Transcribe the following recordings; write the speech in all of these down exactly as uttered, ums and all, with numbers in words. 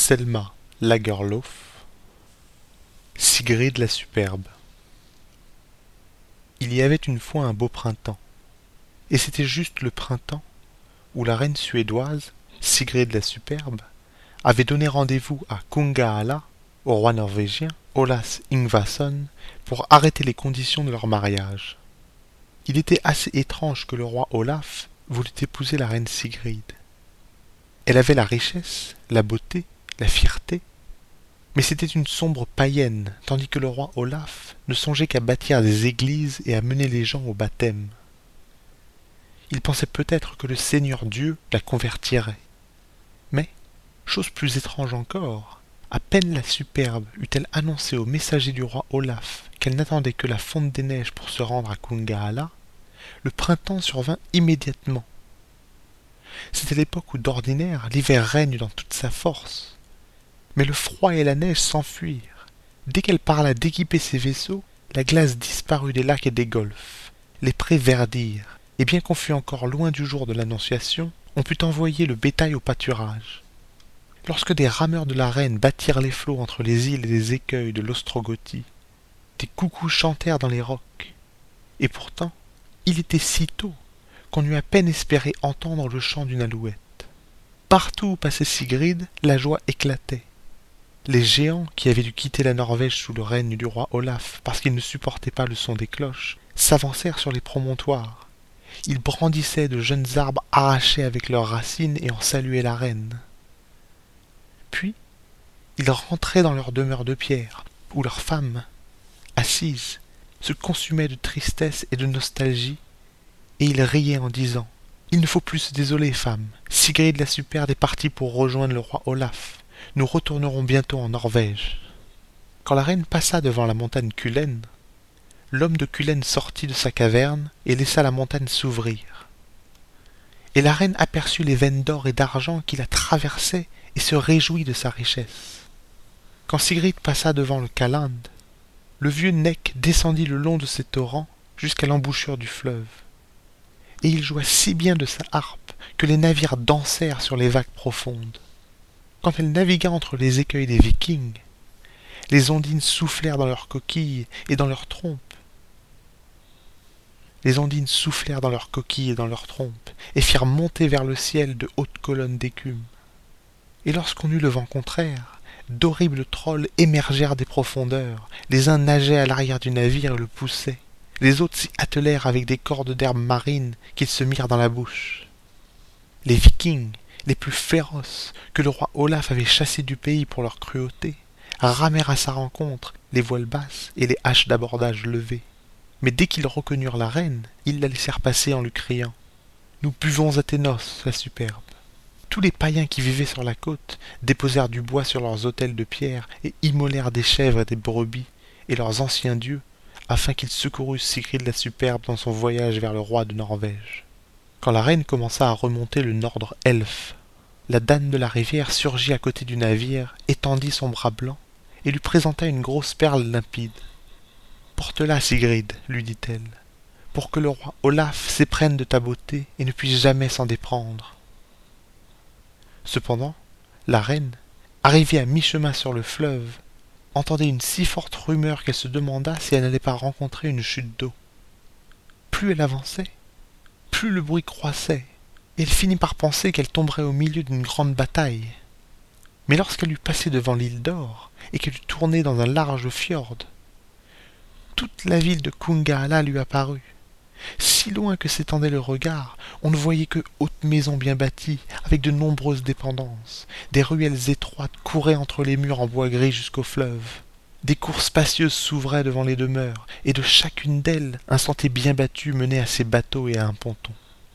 Selma Lagerlöf, Sigrid la Superbe. Il y avait une fois un beau printemps, et c'était juste le printemps où la reine suédoise, Sigrid la Superbe, avait donné rendez-vous à Kungaala, au roi norvégien, Olas Ingvason, pour arrêter les conditions de leur mariage. Il était assez étrange que le roi Olaf voulût épouser la reine Sigrid. Elle avait la richesse, la beauté, la fierté, mais c'était une sombre païenne, tandis que le roi Olaf ne songeait qu'à bâtir des églises et à mener les gens au baptême. Il pensait peut-être que le Seigneur Dieu la convertirait. Mais, chose plus étrange encore, à peine la Superbe eut-elle annoncé au messager du roi Olaf qu'elle n'attendait que la fonte des neiges pour se rendre à Kungaala, le printemps survint immédiatement. C'était l'époque où d'ordinaire l'hiver règne dans toute sa force. Mais le froid et la neige s'enfuirent. Dès qu'elle parla d'équiper ses vaisseaux, la glace disparut des lacs et des golfes. Les prés verdirent, et bien qu'on fût encore loin du jour de l'Annonciation, on put envoyer le bétail au pâturage. Lorsque des rameurs de la reine battirent les flots entre les îles et les écueils de l'Ostrogothie, des coucous chantèrent dans les rocs. Et pourtant, il était si tôt qu'on eût à peine espéré entendre le chant d'une alouette. Partout où passait Sigrid, la joie éclatait. Les géants, qui avaient dû quitter la Norvège sous le règne du roi Olaf parce qu'ils ne supportaient pas le son des cloches, s'avancèrent sur les promontoires. Ils brandissaient de jeunes arbres arrachés avec leurs racines et en saluaient la reine. Puis, ils rentraient dans leur demeure de pierre, où leurs femmes, assises, se consumaient de tristesse et de nostalgie, et ils riaient en disant « Il ne faut plus se désoler, femmes. Sigrid la Superbe est partie pour rejoindre le roi Olaf. Nous retournerons bientôt en Norvège. » Quand la reine passa devant la montagne Kulen, l'homme de Kulen sortit de sa caverne et laissa la montagne s'ouvrir. Et la reine aperçut les veines d'or et d'argent qui la traversaient et se réjouit de sa richesse. Quand Sigrid passa devant le Kaland, le vieux Neck descendit le long de ses torrents jusqu'à l'embouchure du fleuve. Et il joua si bien de sa harpe que les navires dansèrent sur les vagues profondes. Quand elle navigua entre les écueils des Vikings, les ondines soufflèrent dans leurs coquilles et dans leurs trompes. Les ondines soufflèrent dans leurs coquilles et dans leurs trompes, et firent monter vers le ciel de hautes colonnes d'écume. Et lorsqu'on eut le vent contraire, d'horribles trolls émergèrent des profondeurs, les uns nageaient à l'arrière du navire et le poussaient, les autres s'y attelèrent avec des cordes d'herbes marines qu'ils se mirent dans la bouche. Les Vikings, les plus féroces, que le roi Olaf avait chassés du pays pour leur cruauté, ramèrent à sa rencontre les voiles basses et les haches d'abordage levées. Mais dès qu'ils reconnurent la reine, ils la laissèrent passer en lui criant « Nous buvons à tes noces, la Superbe !» Tous les païens qui vivaient sur la côte déposèrent du bois sur leurs autels de pierre et immolèrent des chèvres et des brebis et leurs anciens dieux, afin qu'ils secourussent Sigrid la Superbe dans son voyage vers le roi de Norvège. Quand la reine commença à remonter le Nordre Elf, la dame de la rivière surgit à côté du navire, étendit son bras blanc et lui présenta une grosse perle limpide. « Porte-la, Sigrid, lui dit-elle, pour que le roi Olaf s'éprenne de ta beauté et ne puisse jamais s'en déprendre. » Cependant, la reine, arrivée à mi-chemin sur le fleuve, entendait une si forte rumeur qu'elle se demanda si elle n'allait pas rencontrer une chute d'eau. Plus elle avançait, plus le bruit croissait, et elle finit par penser qu'elle tomberait au milieu d'une grande bataille. Mais lorsqu'elle eut passé devant l'île d'Or et qu'elle eut tourné dans un large fjord, toute la ville de Kungaala lui apparut. Si loin que s'étendait le regard, on ne voyait que hautes maisons bien bâties, avec de nombreuses dépendances. Des ruelles étroites couraient entre les murs en bois gris jusqu'au fleuve. Des cours spacieuses s'ouvraient devant les demeures, et de chacune d'elles, un sentier bien battu menait à ses bateaux et à un ponton.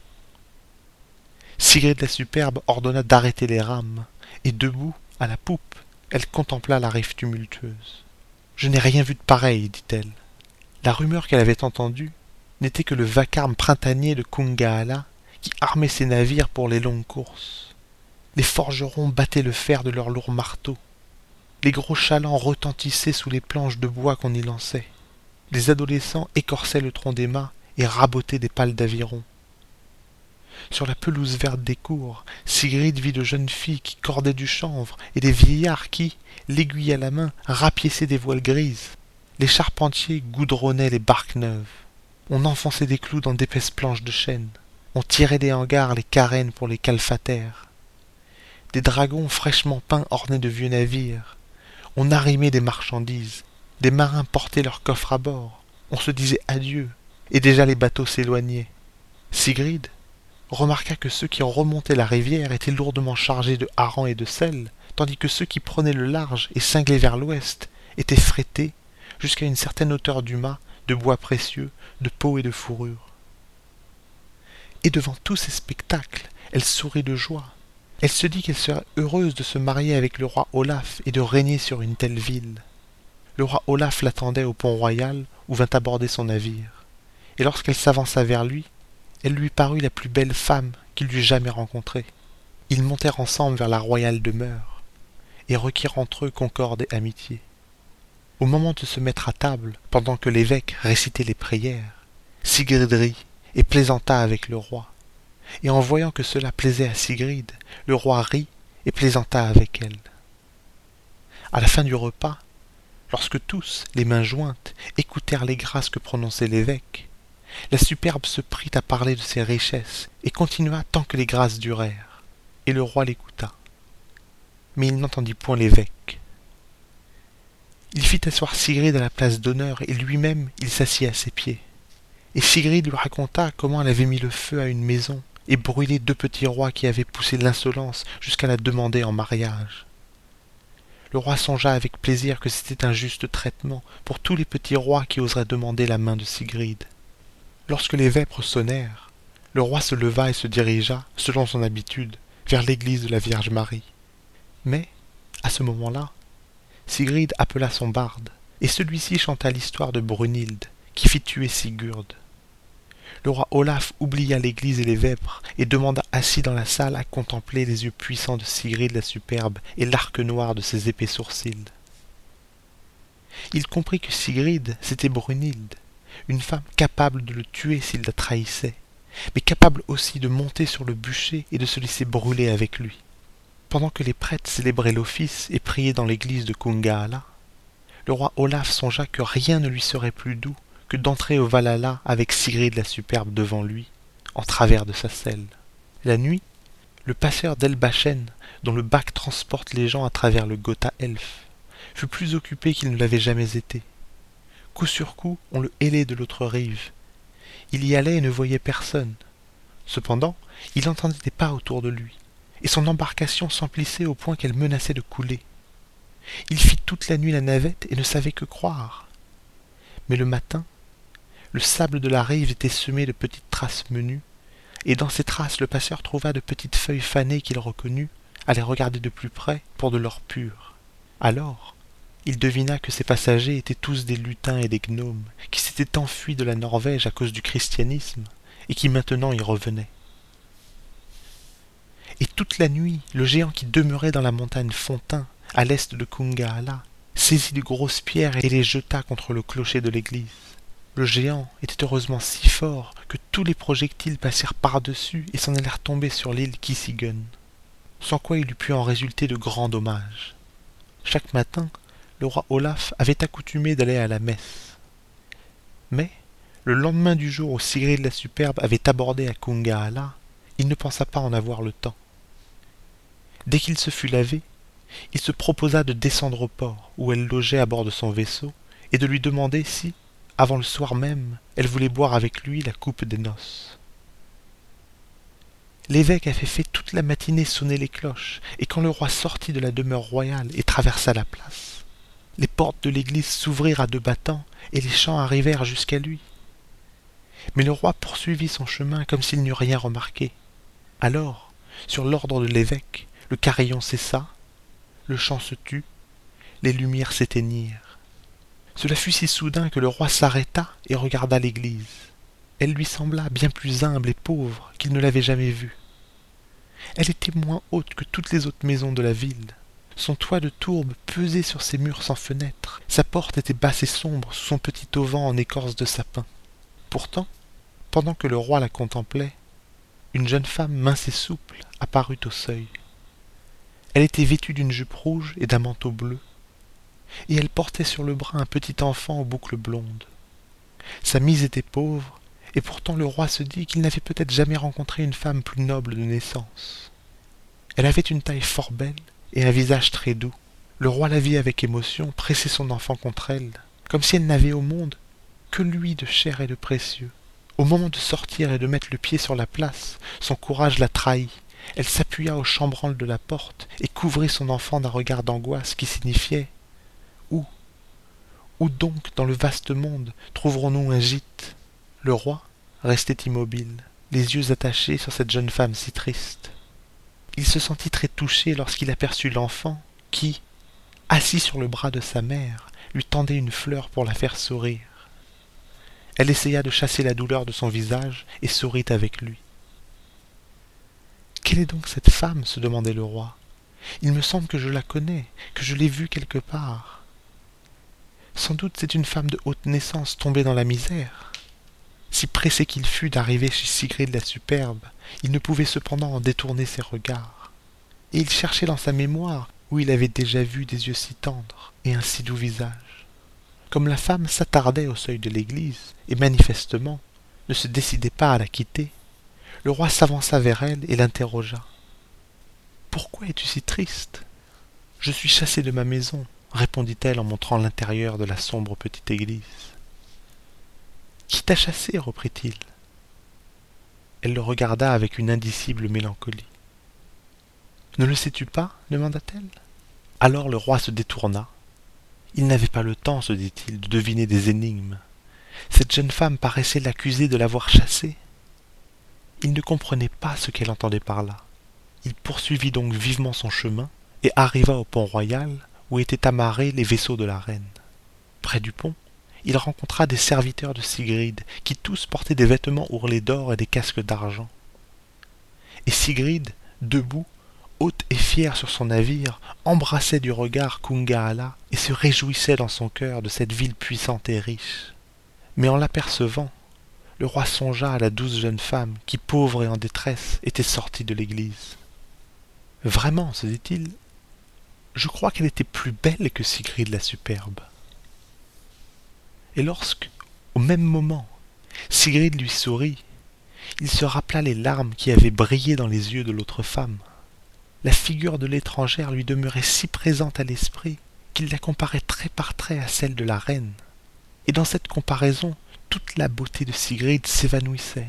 Sigrid la Superbe ordonna d'arrêter les rames, et debout, à la poupe, elle contempla la rive tumultueuse. « Je n'ai rien vu de pareil, dit-elle. » La rumeur qu'elle avait entendue n'était que le vacarme printanier de Kungaala qui armait ses navires pour les longues courses. Les forgerons battaient le fer de leurs lourds marteaux. Les gros chalands retentissaient sous les planches de bois qu'on y lançait. Les adolescents écorçaient le tronc des mâts et rabotaient des pales d'aviron. Sur la pelouse verte des cours, Sigrid vit de jeunes filles qui cordaient du chanvre et des vieillards qui, l'aiguille à la main, rapiéçaient des voiles grises. Les charpentiers goudronnaient les barques neuves. On enfonçait des clous dans d'épaisses planches de chêne. On tirait des hangars les carènes pour les calfataires. Des dragons fraîchement peints ornaient de vieux navires. On arrimait des marchandises. Des marins portaient leurs coffres à bord. On se disait adieu, et déjà les bateaux s'éloignaient. Sigrid remarqua que ceux qui remontaient la rivière étaient lourdement chargés de harengs et de sel, tandis que ceux qui prenaient le large et cinglaient vers l'ouest étaient frétés, jusqu'à une certaine hauteur du mât, de bois précieux, de peaux et de fourrure. Et devant tous ces spectacles, elle sourit de joie. Elle se dit qu'elle serait heureuse de se marier avec le roi Olaf et de régner sur une telle ville. Le roi Olaf l'attendait au pont royal où vint aborder son navire. Et lorsqu'elle s'avança vers lui, elle lui parut la plus belle femme qu'il eût jamais rencontrée. Ils montèrent ensemble vers la royale demeure et requirent entre eux concorde et amitié. Au moment de se mettre à table, pendant que l'évêque récitait les prières, Sigrid rit et plaisanta avec le roi. Et en voyant que cela plaisait à Sigrid, le roi rit et plaisanta avec elle. À la fin du repas, lorsque tous, les mains jointes, écoutèrent les grâces que prononçait l'évêque, la superbe se prit à parler de ses richesses et continua tant que les grâces durèrent, et le roi l'écouta. Mais il n'entendit point l'évêque. Il fit asseoir Sigrid à la place d'honneur et lui-même il s'assit à ses pieds. Et Sigrid lui raconta comment elle avait mis le feu à une maison et brûlé deux petits rois qui avaient poussé l'insolence jusqu'à la demander en mariage. Le roi songea avec plaisir que c'était un juste traitement pour tous les petits rois qui oseraient demander la main de Sigrid. Lorsque les vêpres sonnèrent, le roi se leva et se dirigea, selon son habitude, vers l'église de la Vierge Marie. Mais, à ce moment-là, Sigrid appela son barde, et celui-ci chanta l'histoire de Brunhilde, qui fit tuer Sigurd. Le roi Olaf oublia l'église et les vêpres, et demanda assis dans la salle à contempler les yeux puissants de Sigrid la superbe et l'arc noir de ses épais sourcils. Il comprit que Sigrid, c'était Brunhilde, une femme capable de le tuer s'il la trahissait, mais capable aussi de monter sur le bûcher et de se laisser brûler avec lui. Pendant que les prêtres célébraient l'office et priaient dans l'église de Kungahalla, le roi Olaf songea que rien ne lui serait plus doux que d'entrer au Valhalla avec Sigrid la superbe devant lui, en travers de sa selle. La nuit, le passeur d'Elbachen, dont le bac transporte les gens à travers le Gotha Elf, fut plus occupé qu'il ne l'avait jamais été. Coup sur coup, on le hélait de l'autre rive. Il y allait et ne voyait personne. Cependant, il entendait des pas autour de lui, et son embarcation s'emplissait au point qu'elle menaçait de couler. Il fit toute la nuit la navette et ne savait que croire. Mais le matin, le sable de la rive était semé de petites traces menues, et dans ces traces le passeur trouva de petites feuilles fanées qu'il reconnut, à les regarder de plus près pour de l'or pur. Alors, il devina que ces passagers étaient tous des lutins et des gnomes, qui s'étaient enfuis de la Norvège à cause du christianisme, et qui maintenant y revenaient. Et toute la nuit, le géant qui demeurait dans la montagne Fontain, à l'est de Kungahalla, saisit de grosses pierres et les jeta contre le clocher de l'église. Le géant était heureusement si fort que tous les projectiles passèrent par-dessus et s'en allèrent tomber sur l'île Kissingen, sans quoi il eût pu en résulter de grands dommages. Chaque matin, le roi Olaf avait accoutumé d'aller à la messe. Mais, le lendemain du jour où Sigrid la superbe avait abordé à Kungahalla, il ne pensa pas en avoir le temps. Dès qu'il se fut lavé, il se proposa de descendre au port, où elle logeait à bord de son vaisseau, et de lui demander si, avant le soir même, elle voulait boire avec lui la coupe des noces. L'évêque avait fait toute la matinée sonner les cloches, et quand le roi sortit de la demeure royale et traversa la place, les portes de l'église s'ouvrirent à deux battants, et les chants arrivèrent jusqu'à lui. Mais le roi poursuivit son chemin comme s'il n'eût rien remarqué. Alors, sur l'ordre de l'évêque, le carillon cessa, le chant se tut, les lumières s'éteignirent. Cela fut si soudain que le roi s'arrêta et regarda l'église. Elle lui sembla bien plus humble et pauvre qu'il ne l'avait jamais vue. Elle était moins haute que toutes les autres maisons de la ville. Son toit de tourbe pesait sur ses murs sans fenêtre. Sa porte était basse et sombre sous son petit auvent en écorce de sapin. Pourtant, pendant que le roi la contemplait, une jeune femme mince et souple apparut au seuil. Elle était vêtue d'une jupe rouge et d'un manteau bleu, et elle portait sur le bras un petit enfant aux boucles blondes. Sa mise était pauvre, et pourtant le roi se dit qu'il n'avait peut-être jamais rencontré une femme plus noble de naissance. Elle avait une taille fort belle et un visage très doux. Le roi la vit avec émotion presser son enfant contre elle, comme si elle n'avait au monde que lui de cher et de précieux. Au moment de sortir et de mettre le pied sur la place, son courage la trahit. Elle s'appuya au chambranle de la porte et couvrit son enfant d'un regard d'angoisse qui signifiait « Où, où donc dans le vaste monde trouverons-nous un gîte ?» Le roi restait immobile, les yeux attachés sur cette jeune femme si triste. Il se sentit très touché lorsqu'il aperçut l'enfant qui, assis sur le bras de sa mère, lui tendait une fleur pour la faire sourire. Elle essaya de chasser la douleur de son visage et sourit avec lui. « Quelle est donc cette femme ?» se demandait le roi. « Il me semble que je la connais, que je l'ai vue quelque part. Sans doute c'est une femme de haute naissance tombée dans la misère. » Si pressé qu'il fût d'arriver chez Sigrid la superbe, il ne pouvait cependant en détourner ses regards. Et il cherchait dans sa mémoire où il avait déjà vu des yeux si tendres et un si doux visage. Comme la femme s'attardait au seuil de l'église, et manifestement ne se décidait pas à la quitter, le roi s'avança vers elle et l'interrogea. « Pourquoi es-tu si triste ?»« Je suis chassé de ma maison, » répondit-elle en montrant l'intérieur de la sombre petite église. « Qui t'a chassé ?» reprit-il. Elle le regarda avec une indicible mélancolie. « Ne le sais-tu pas ?» demanda-t-elle. Alors le roi se détourna. Il n'avait pas le temps, se dit-il, de deviner des énigmes. Cette jeune femme paraissait l'accuser de l'avoir chassé. Il ne comprenait pas ce qu'elle entendait par là. Il poursuivit donc vivement son chemin et arriva au pont royal où étaient amarrés les vaisseaux de la reine. Près du pont, il rencontra des serviteurs de Sigrid, qui tous portaient des vêtements ourlés d'or et des casques d'argent. Et Sigrid, debout, haute et fière sur son navire, embrassait du regard Kungaala et se réjouissait dans son cœur de cette ville puissante et riche. Mais en l'apercevant, le roi songea à la douce jeune femme qui, pauvre et en détresse, était sortie de l'église. « Vraiment, se dit-il, je crois qu'elle était plus belle que Sigrid la superbe. » Et lorsque, au même moment, Sigrid lui sourit, il se rappela les larmes qui avaient brillé dans les yeux de l'autre femme. La figure de l'étrangère lui demeurait si présente à l'esprit qu'il la comparait trait par trait à celle de la reine. Et dans cette comparaison, toute la beauté de Sigrid s'évanouissait.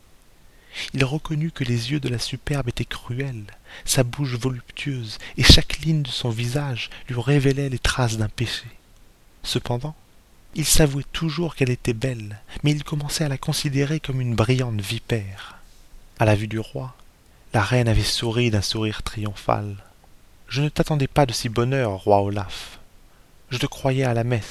Il reconnut que les yeux de la superbe étaient cruels, sa bouche voluptueuse, et chaque ligne de son visage lui révélait les traces d'un péché. Cependant, il s'avouait toujours qu'elle était belle, mais il commençait à la considérer comme une brillante vipère. À la vue du roi, la reine avait souri d'un sourire triomphal. « Je ne t'attendais pas de si bonne heure, roi Olaf. Je te croyais à la messe. »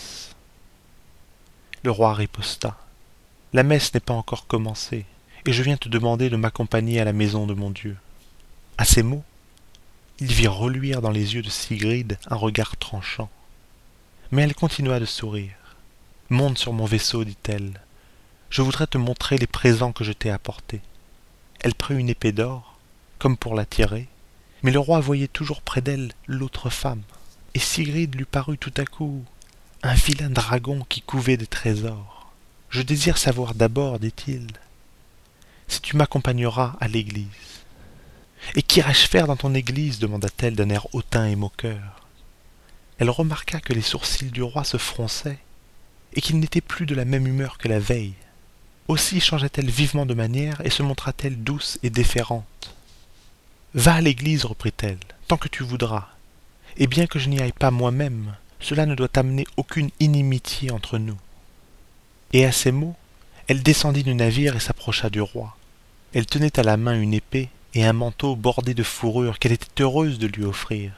Le roi riposta. « La messe n'est pas encore commencée, et je viens te demander de m'accompagner à la maison de mon Dieu. » À ces mots, il vit reluire dans les yeux de Sigrid un regard tranchant. Mais elle continua de sourire. « Monte sur mon vaisseau, dit-elle. Je voudrais te montrer les présents que je t'ai apportés. » Elle prit une épée d'or, comme pour la tirer, mais le roi voyait toujours près d'elle l'autre femme, et Sigrid lui parut tout à coup un vilain dragon qui couvait des trésors. « Je désire savoir d'abord, dit-il, si tu m'accompagneras à l'église. »« Et qu'irai-je faire dans ton église ?» demanda-t-elle d'un air hautain et moqueur. Elle remarqua que les sourcils du roi se fronçaient, et qu'il n'était plus de la même humeur que la veille. Aussi changea-t-elle vivement de manière et se montra-t-elle douce et déférente. « Va à l'église, reprit-elle, tant que tu voudras, et bien que je n'y aille pas moi-même, cela ne doit amener aucune inimitié entre nous. » Et à ces mots, elle descendit du navire et s'approcha du roi. Elle tenait à la main une épée et un manteau bordé de fourrure qu'elle était heureuse de lui offrir.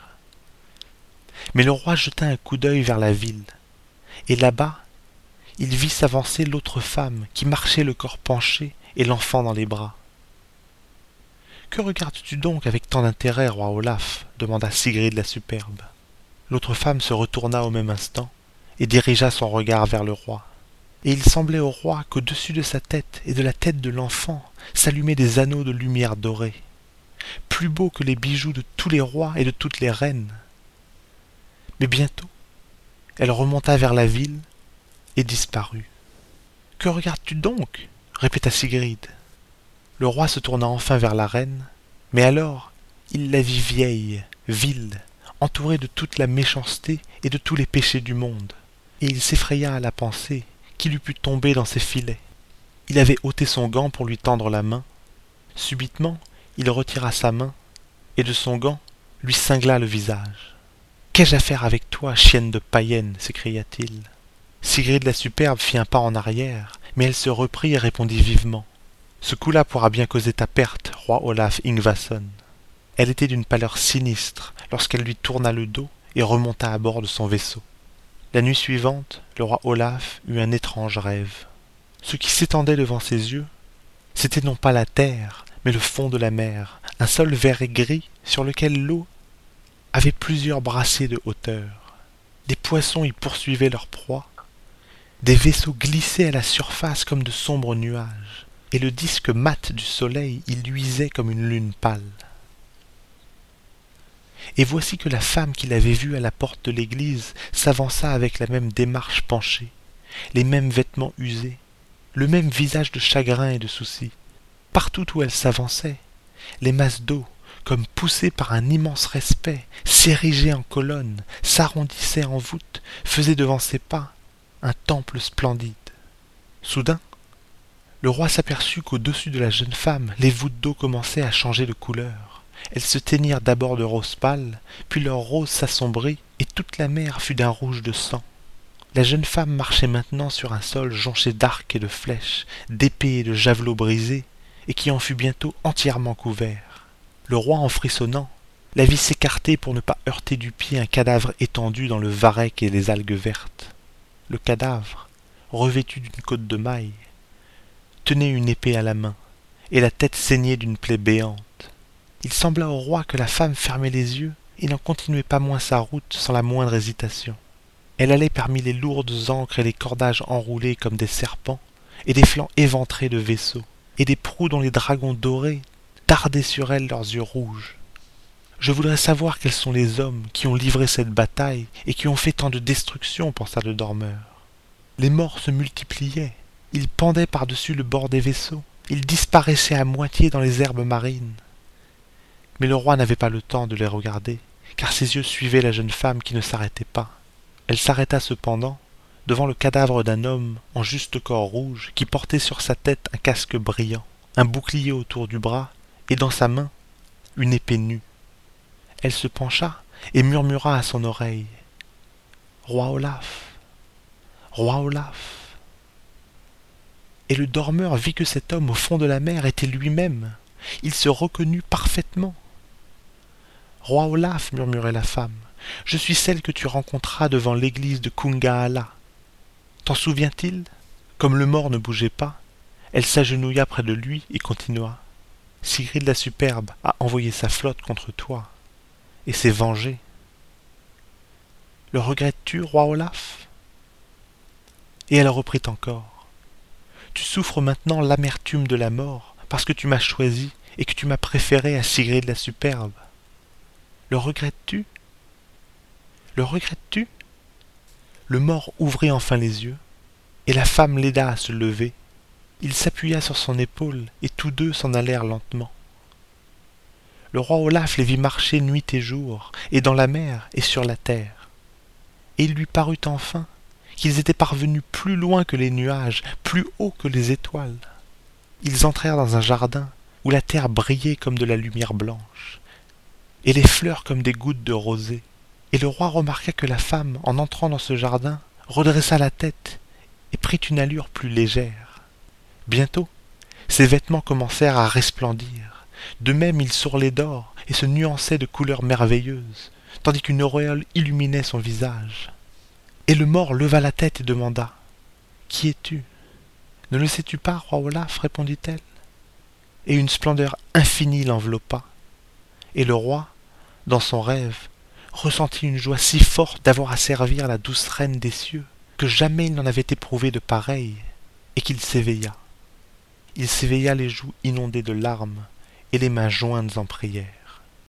Mais le roi jeta un coup d'œil vers la ville, et là-bas, il vit s'avancer l'autre femme qui marchait le corps penché et l'enfant dans les bras. « Que regardes-tu donc avec tant d'intérêt, roi Olaf ?» demanda Sigrid la superbe. L'autre femme se retourna au même instant et dirigea son regard vers le roi. Et il semblait au roi qu'au-dessus de sa tête et de la tête de l'enfant s'allumaient des anneaux de lumière dorée, plus beaux que les bijoux de tous les rois et de toutes les reines. Mais bientôt, elle remonta vers la ville et disparut. « Que regardes-tu donc ?» répéta Sigrid. Le roi se tourna enfin vers la reine, mais alors il la vit vieille, vile, entourée de toute la méchanceté et de tous les péchés du monde, et il s'effraya à la pensée qu'il eût pu tomber dans ses filets. Il avait ôté son gant pour lui tendre la main. Subitement, il retira sa main, et de son gant lui cingla le visage. « Qu'ai-je à faire avec toi, chienne de païenne ?» s'écria-t-il. Sigrid la Superbe fit un pas en arrière, mais elle se reprit et répondit vivement. « Ce coup-là pourra bien causer ta perte, roi Olaf Ingvason. » Elle était d'une pâleur sinistre lorsqu'elle lui tourna le dos et remonta à bord de son vaisseau. La nuit suivante, le roi Olaf eut un étrange rêve. Ce qui s'étendait devant ses yeux, c'était non pas la terre, mais le fond de la mer, un sol vert et gris sur lequel l'eau avait plusieurs brassées de hauteur. Des poissons y poursuivaient leur proie, des vaisseaux glissaient à la surface comme de sombres nuages, et le disque mat du soleil y luisait comme une lune pâle. Et voici que la femme qu'il avait vue à la porte de l'église s'avança avec la même démarche penchée, les mêmes vêtements usés, le même visage de chagrin et de souci. Partout où elle s'avançait, les masses d'eau, comme poussées par un immense respect, s'érigeaient en colonnes, s'arrondissaient en voûtes, faisaient devant ses pas un temple splendide. Soudain, le roi s'aperçut qu'au-dessus de la jeune femme, les voûtes d'eau commençaient à changer de couleur. Elles se teignirent d'abord de rose pâle, puis leur rose s'assombrit, et toute la mer fut d'un rouge de sang. La jeune femme marchait maintenant sur un sol jonché d'arcs et de flèches, d'épées et de javelots brisés, et qui en fut bientôt entièrement couvert. Le roi, en frissonnant, la vit s'écarter pour ne pas heurter du pied un cadavre étendu dans le varech et les algues vertes. Le cadavre, revêtu d'une cotte de mailles, tenait une épée à la main, et la tête saignait d'une plaie béante. Il sembla au roi que la femme fermait les yeux et n'en continuait pas moins sa route sans la moindre hésitation. Elle allait parmi les lourdes ancres et les cordages enroulés comme des serpents, et des flancs éventrés de vaisseaux, et des proues dont les dragons dorés dardaient sur elle leurs yeux rouges. Je voudrais savoir quels sont les hommes qui ont livré cette bataille et qui ont fait tant de destruction, pensa le dormeur. Les morts se multipliaient, ils pendaient par-dessus le bord des vaisseaux, ils disparaissaient à moitié dans les herbes marines. Mais le roi n'avait pas le temps de les regarder, car ses yeux suivaient la jeune femme qui ne s'arrêtait pas. Elle s'arrêta cependant devant le cadavre d'un homme en juste corps rouge qui portait sur sa tête un casque brillant, un bouclier autour du bras et dans sa main une épée nue. Elle se pencha et murmura à son oreille « Roi Olaf, roi Olaf !» Et le dormeur vit que cet homme au fond de la mer était lui-même. Il se reconnut parfaitement. « Roi Olaf, murmurait la femme, je suis celle que tu rencontras devant l'église de Kungaala. T'en souvient-il » Comme le mort ne bougeait pas, elle s'agenouilla près de lui et continua. « Sigrid la Superbe a envoyé sa flotte contre toi, et s'est vengée. Le regrettes-tu, roi Olaf ?» Et elle reprit encore. « Tu souffres maintenant l'amertume de la mort, parce que tu m'as choisi et que tu m'as préféré à Sigrid la Superbe. Le regrettes-tu ? Le regrettes-tu » Le mort ouvrit enfin les yeux, et la femme l'aida à se lever. Il s'appuya sur son épaule, et tous deux s'en allèrent lentement. Le roi Olaf les vit marcher nuit et jour, et dans la mer et sur la terre. Et il lui parut enfin qu'ils étaient parvenus plus loin que les nuages, plus haut que les étoiles. Ils entrèrent dans un jardin où la terre brillait comme de la lumière blanche, et les fleurs comme des gouttes de rosée. Et le roi remarqua que la femme, en entrant dans ce jardin, redressa la tête et prit une allure plus légère. Bientôt, ses vêtements commencèrent à resplendir. De même, il sourlait d'or et se nuançait de couleurs merveilleuses, tandis qu'une auréole illuminait son visage. Et le mort leva la tête et demanda « Qui es-tu » ? « Ne le sais-tu pas, roi Olaf » répondit-elle. Et une splendeur infinie l'enveloppa. Et le roi, dans son rêve, ressentit une joie si forte d'avoir à servir la douce reine des cieux que jamais il n'en avait éprouvé de pareil, et qu'il s'éveilla. Il s'éveilla les joues inondées de larmes et les mains jointes en prière.